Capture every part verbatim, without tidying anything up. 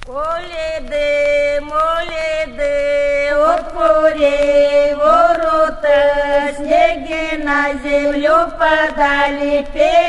Коляды, моляды, отворей ворота, снеги на землю падали,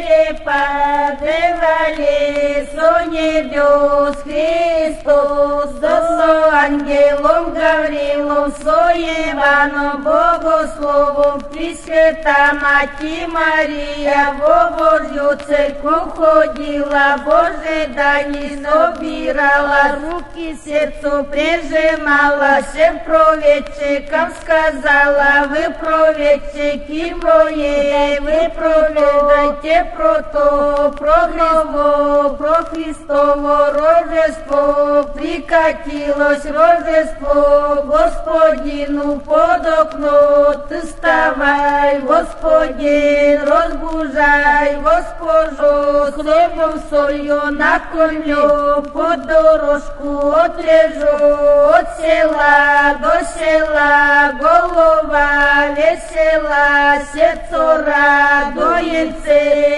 перепадывали, со небес Христос, со ангелом Гаврилом, со Иваном Богословом, Пресвята Мать Мария, во Божью церковь ходила, Божие дани собирала, руки сердцу прижимала, всем проведчикам сказала: вы проведчики мои, вы проведайте про то, про Христово, про Христово Рождество. Прикатилось Рождество Господину под окно, ты вставай, Господин, разбужай госпожу, хлебом солью накормлю, под дорожку отрежу, от села до села, голова весела, сердце радуется,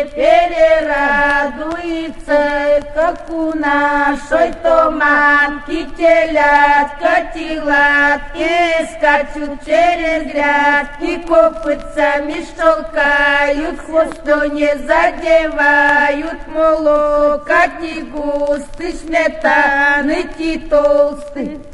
перерадуется, как у нашей томанки телятка, телятки скачут через грядки, копытцами щелкают, хвостом не задевают, молока не густый, сметаны ти толстый.